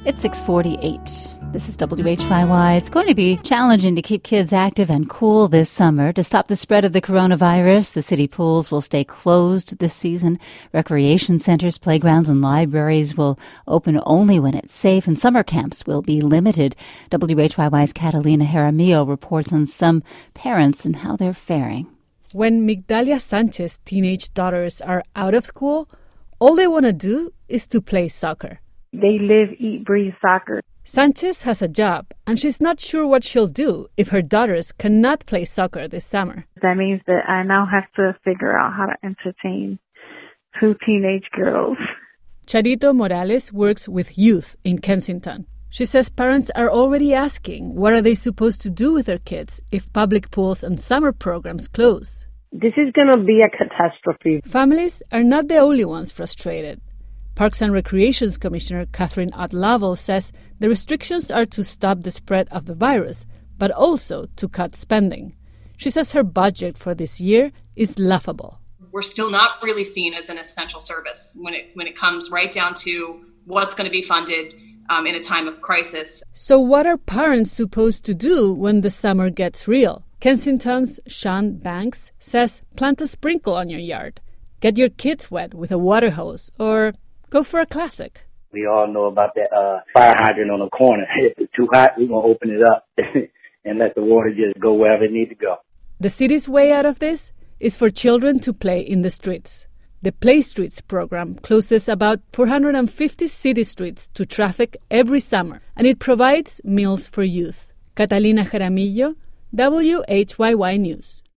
It's 6:48. This is WHYY. It's going to be challenging to keep kids active and cool this summer. To stop the spread of the coronavirus, the city pools will stay closed this season. Recreation centers, playgrounds, and libraries will open only when it's safe, and summer camps will be limited. WHYY's Catalina Jaramillo reports on some parents and how they're faring. When Migdalia Sanchez's teenage daughters are out of school, all they want to do is to play soccer. They live, eat, breathe soccer. Sanchez has a job, and she's not sure what she'll do if her daughters cannot play soccer this summer. That means that I now have to figure out how to entertain two teenage girls. Charito Morales works with youth in Kensington. She says parents are already asking what are they supposed to do with their kids if public pools and summer programs close. This is going to be a catastrophe. Families are not the only ones frustrated. Parks and Recreations Commissioner Catherine Ott-Lovell says the restrictions are to stop the spread of the virus, but also to cut spending. She says her budget for this year is laughable. We're still not really seen as an essential service when it comes right down to what's going to be funded in a time of crisis. So what are parents supposed to do when the summer gets real? Kensington's Sean Banks says plant a sprinkle on your yard, get your kids wet with a water hose, or go for a classic. We all know about that fire hydrant on the corner. If it's too hot, we're going to open it up and let the water just go wherever it needs to go. The city's way out of this is for children to play in the streets. The Play Streets program closes about 450 city streets to traffic every summer, and it provides meals for youth. Catalina Jaramillo, WHYY News.